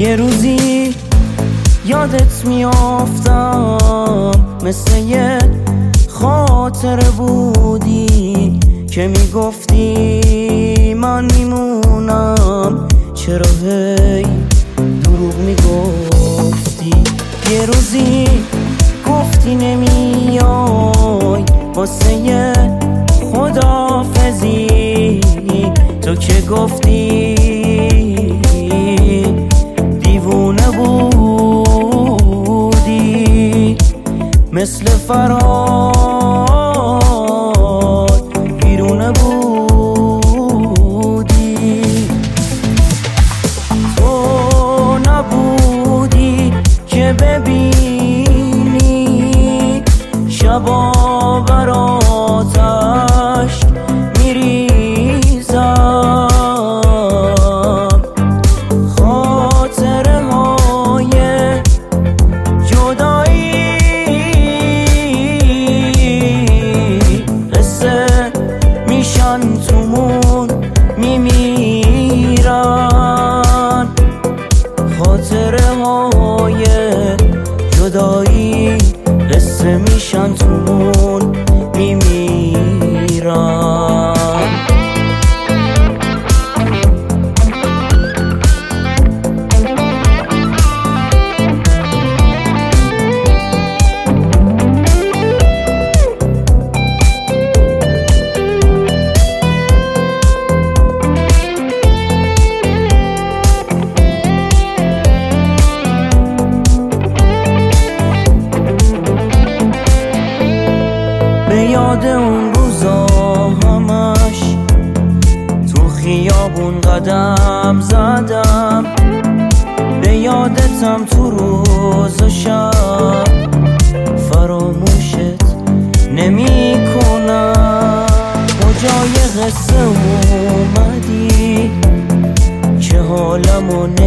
یه روزی یادت میافتم، مثل یه خاطره بودی که میگفتی من میمونم، چرا هی دروغ میگفتی. یه روزی گفتی نمیای واسه یه خداحافظی، تو که گفتی دیوونه بودی، مثل فرهاد بیرونه بودی. تو نبودی که ببینی شبا براتش میریزم، خاطره های جدایی قصه میشن تومون میمیرن، خاطره های جدایی قصه میشن تومون میمیرن. به یاد اون روزا همش تو خیابون قدم زدم، به یادتم تو روز و شب، فراموشت نمی کنم. کجای قصه اومدی که حالمو